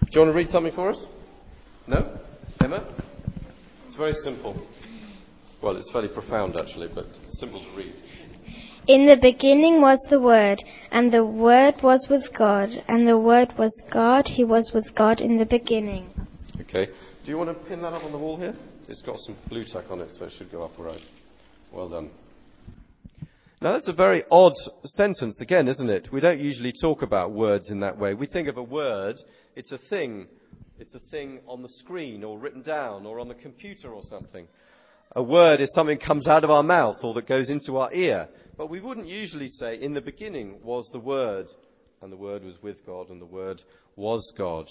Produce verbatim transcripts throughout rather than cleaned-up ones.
you want to read something for us? No? Emma? It's very simple. Well, it's fairly profound, actually, but simple to read. In the beginning was the Word, and the Word was with God, and the Word was God. He was with God in the beginning. Okay. Do you want to pin that up on the wall here? It's got some blue tack on it, so it should go up all right. Well done. Now, that's a very odd sentence again, isn't it? We don't usually talk about words in that way. We think of a word, it's a thing. It's a thing on the screen or written down or on the computer or something. A word is something that comes out of our mouth or that goes into our ear. But we wouldn't usually say, in the beginning was the Word, and the Word was with God, and the Word was God.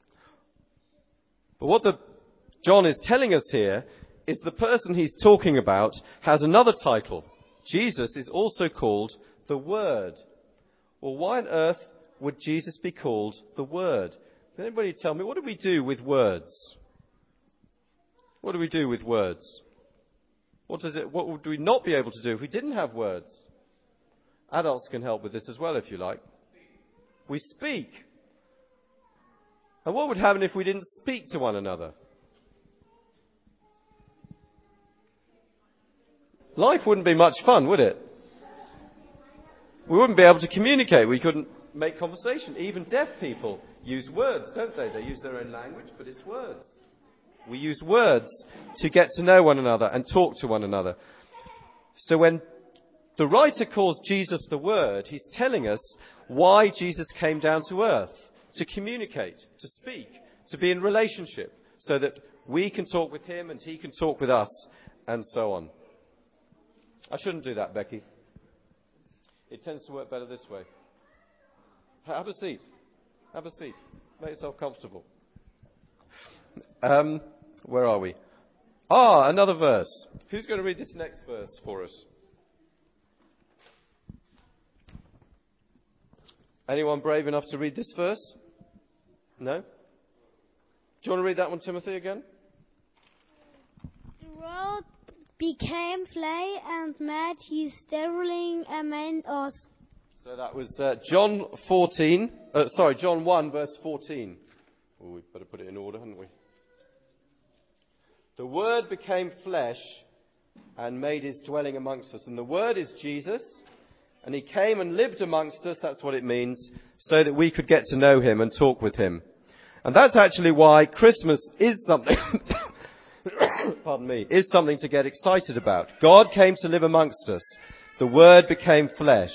But what the, John is telling us here is the person he's talking about has another title. Jesus is also called the Word. Well, why on earth would Jesus be called the Word? Can anybody tell me, what do we do with words? What do we do with words? What does it? What would we not be able to do if we didn't have words? Adults can help with this as well, if you like. We speak. And what would happen if we didn't speak to one another? Life wouldn't be much fun, would it? We wouldn't be able to communicate. We couldn't make conversation. Even deaf people use words, don't they? They use their own language, but it's words. We use words to get to know one another and talk to one another. So when the writer calls Jesus the Word, he's telling us why Jesus came down to earth. To communicate, to speak, to be in relationship, so that we can talk with him and he can talk with us, and so on. I shouldn't do that, Becky. It tends to work better this way. Have a seat. Have a seat. Make yourself comfortable. Um, where are we? Ah, another verse. Who's going to read this next verse for us? Anyone brave enough to read this verse? No? Do you want to read that one, Timothy, again? The world became flesh and made his dwelling among us. So that was uh, John fourteen. Uh, sorry, John one, verse fourteen. Oh, we better put it in order, haven't we? The Word became flesh and made his dwelling amongst us. And the Word is Jesus. And he came and lived amongst us, that's what it means, so that we could get to know him and talk with him. And that's actually why Christmas is something, pardon me, is something to get excited about. God came to live amongst us. The Word became flesh.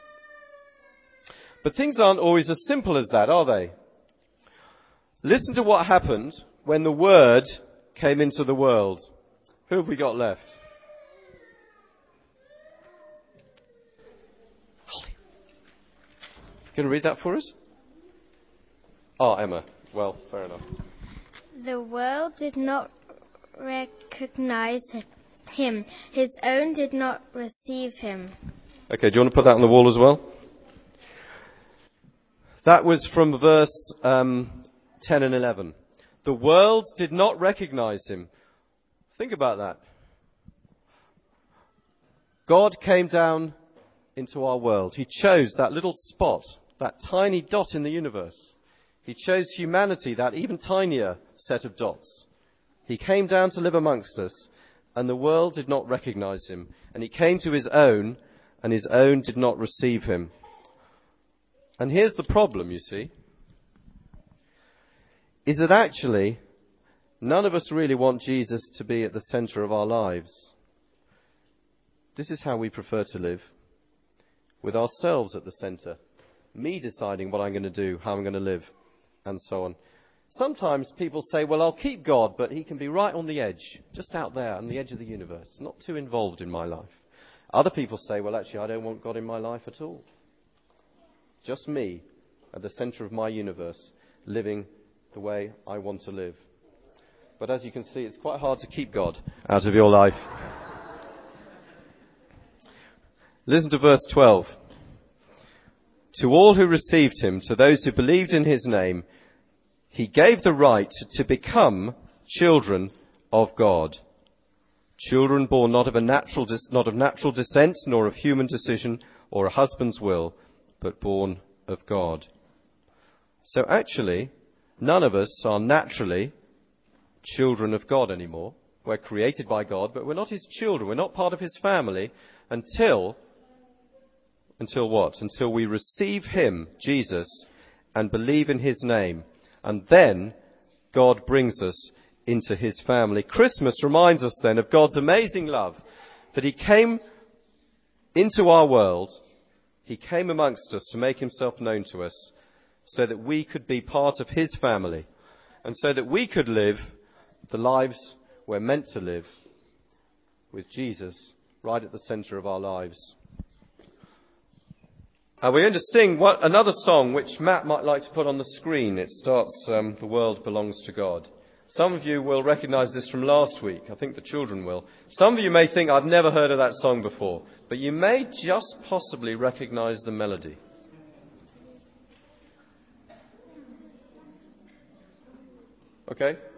But things aren't always as simple as that, are they? Listen to what happened when the Word came into the world. Who have we got left? Going to read that for us? Oh, Emma. Well, fair enough. The world did not recognize him. His own did not receive him. Okay, do you want to put that on the wall as well? That was from verse um, ten and eleven. The world did not recognize him. Think about that. God came down into our world. He chose that little spot, that tiny dot in the universe. He chose humanity, that even tinier set of dots. He came down to live amongst us, and the world did not recognize him. And he came to his own, and his own did not receive him. And here's the problem, you see, is that actually none of us really want Jesus to be at the center of our lives. This is how we prefer to live, with ourselves at the center. Me deciding what I'm going to do, how I'm going to live, and so on. Sometimes people say, well, I'll keep God, but he can be right on the edge, just out there on the edge of the universe, not too involved in my life. Other people say, well, actually, I don't want God in my life at all. Just me at the center of my universe, living the way I want to live. But as you can see, it's quite hard to keep God out of your life. Listen to verse twelve. To all who received him, to those who believed in his name, he gave the right to become children of God. Children born not of a natural, not of natural descent, nor of human decision or a husband's will, but born of God. So actually, None of us are naturally children of God anymore. We're created by God, but we're not his children. We're not part of his family until, until what? Until we receive him, Jesus, and believe in his name. And then God brings us into his family. Christmas reminds us then of God's amazing love, that he came into our world, he came amongst us to make himself known to us, so that we could be part of his family, and so that we could live the lives we're meant to live, with Jesus right at the centre of our lives. Uh, we're going to sing what, another song which Matt might like to put on the screen. It starts, um, The World Belongs to God. Some of you will recognise this from last week. I think the children will. Some of you may think, I've never heard of that song before. But you may just possibly recognise the melody. Okay?